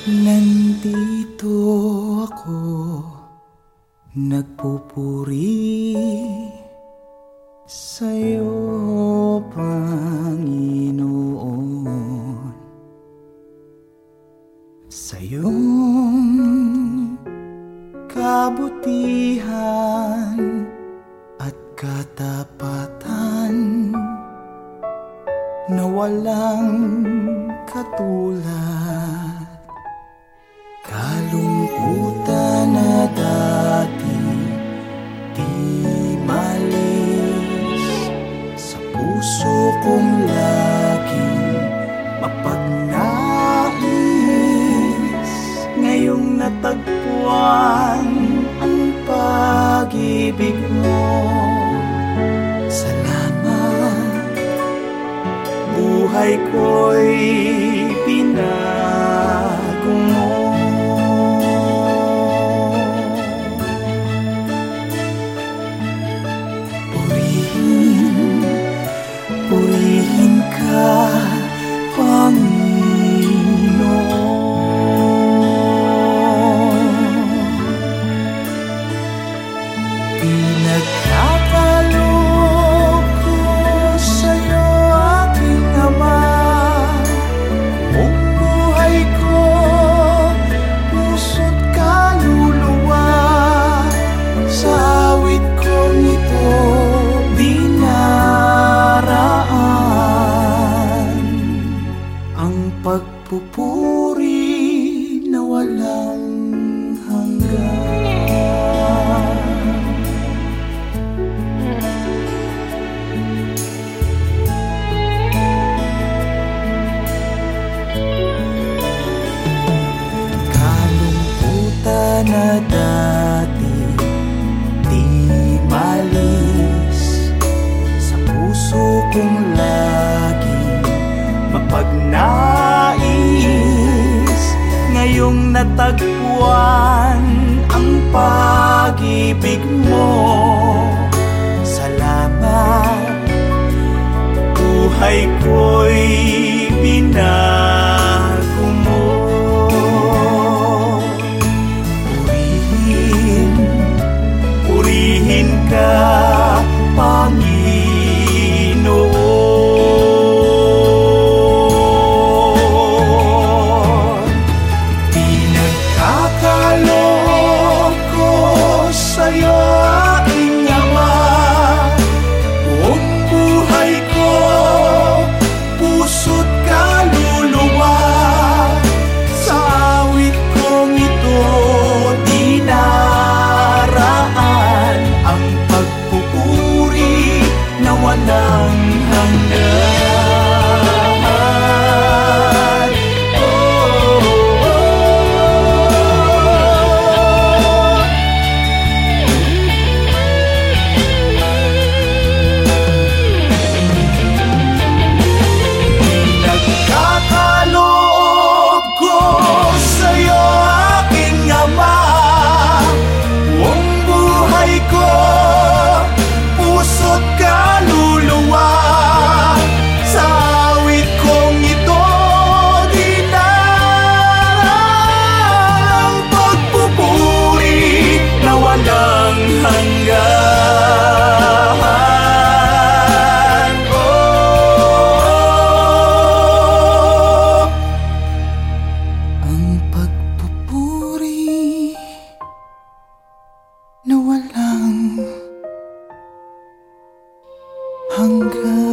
Nandito ako, nagpupuri sa'yo, Panginoon. Sa iyong kabutihan at katapatan na walang katulad. Kalungkutan na dati di malis sa puso kong laging mapagnais. Ngayong natagpuan ang pag-ibig mo, salamat. Buhay ko'y binago mo. Purihin ka, Panginoon. Pinagkakaloob ko sa'yo, aking Ama. Buong buhay ko, puso't kaluluwa, sa awit kong ito pagpupuri na walang hanggan. Kalungkutan na dati di malis sa puso kong laging mapagnais. Ngayong natagpuan ang pag-ibig mo, salamat. Buhay ko'y binago mo. Purihin ka, Panginoon. Pinagkakaloob ko sa'yo, aking Ama. Buong buhay ko, puso't kaluluwa, sa awit kong ito dinaraan ang pagpupuri na walang hanggan. Walang hanggan.